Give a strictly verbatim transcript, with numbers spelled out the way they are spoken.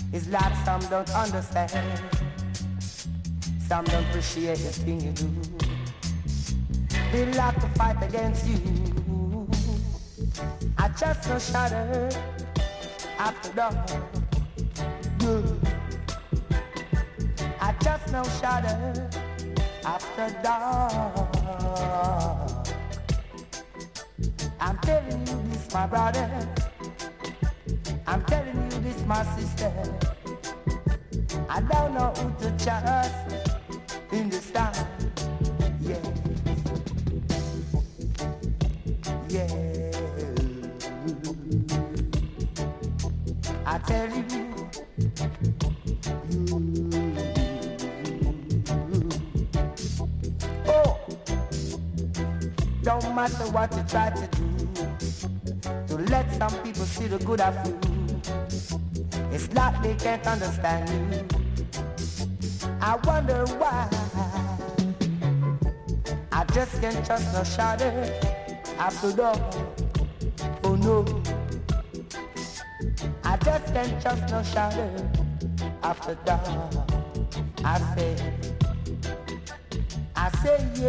It's like some don't understand, some don't appreciate the thing you do. They like to fight against you. I just no shadow after dark. Good. I just no shadow after dark. I'm telling you this, my brother. I'm telling you this, my sister. I don't know who to trust in this time. Yeah. Yeah. I tell you. Oh. Don't matter what you try to do to let some people see the good of you. It's like they can't understand you. I wonder why. I just can't trust no shadow after dark. Oh no. I just can't trust no shadow after dark. I say, I say yeah.